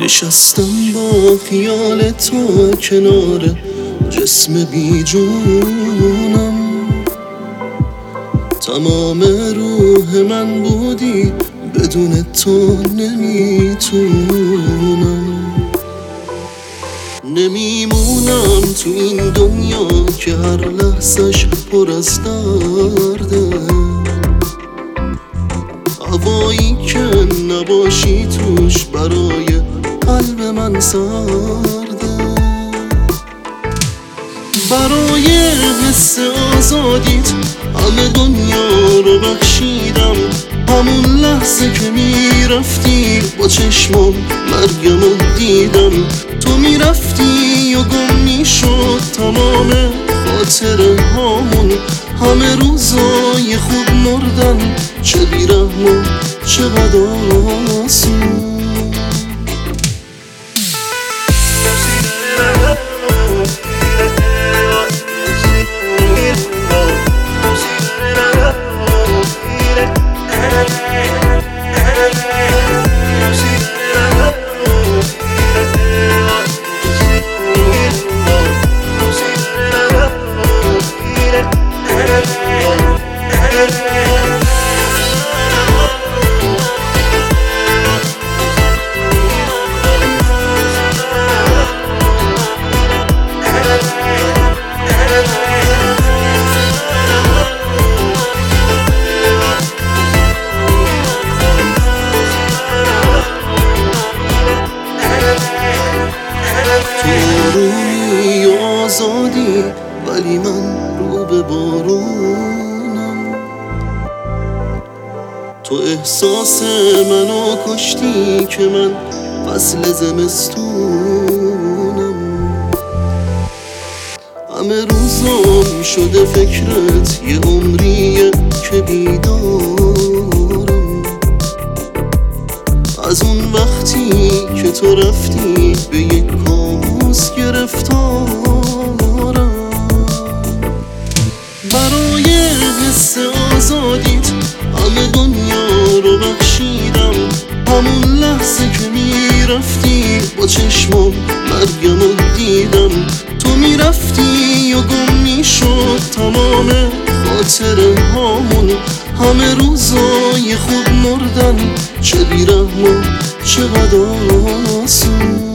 نشستم با خیال تو کنار جسم بی جونم، تمام روح من بودی بدون تو نمیتونم. نمیمونم تو این دنیا که هر لحظش پر از درده، هوایی که نباشی توش برای قلب من سرده. برای حس آزادیت همه دنیا رو بخشیدم، همون لحظه که میرفتی با چشمم مرگم رو دیدم. تو میرفتی و گم میشد تمام خاطره هامون، همه روزای خوب مردن، چه بیرحم و چقدر آسون. روی آزادی ولی من رو به بارونم، تو احساس منو کشتی که من فصل زمستونم. همه روزام شده فکرت، یه عمریه که بیدارم، از اون وقتی که تو رفتی به یک کابوس گرفتارم. برای حس آزادیت همه دنیا رو بخشیدم، همون لحظه که میرفتی با چشمم مرگم رو دیدم. تو میرفتی و گم میشد تمام خاطره هامون، همه روزای خوب مردن، چه بیرحم و چقدر آسون.